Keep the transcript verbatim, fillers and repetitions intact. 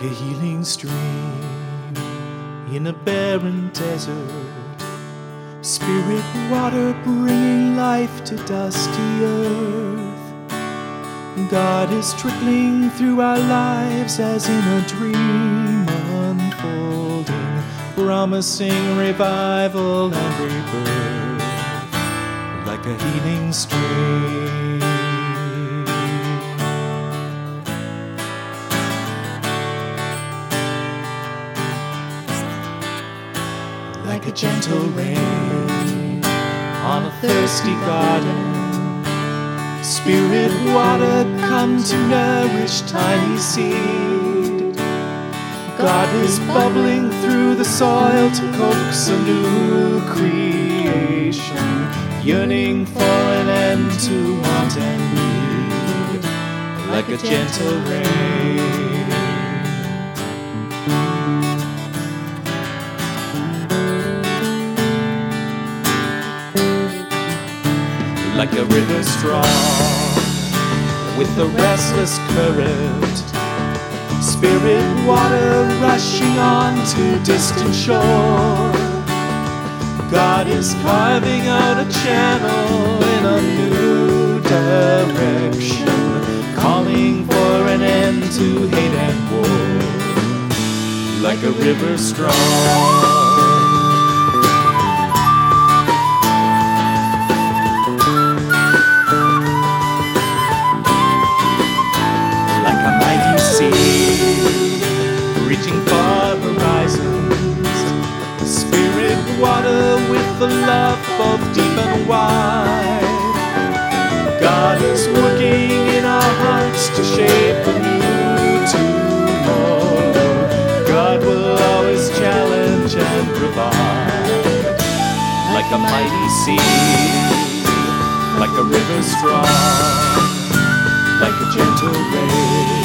like a healing stream in a barren desert. Spirit water bringing life to dusty earth. God is trickling through our lives as in a dream unfolding, promising revival and rebirth like a healing stream. Like a gentle rain on a thirsty garden, Spirit water come to nourish tiny seed. God is bubbling through the soil to coax a new creation, yearning for an end to want and need, like a gentle rain. Like a river strong with a restless current, Spirit water rushing on to distant shore. God is carving out a channel in a new direction, calling for an end to hate and war, like a river strong. Reaching far horizons, Spirit water with the love both deep and wide. God is working in our hearts to shape a new tomorrow. God will always challenge and provide, like a mighty sea, like a river strong, like a gentle rain.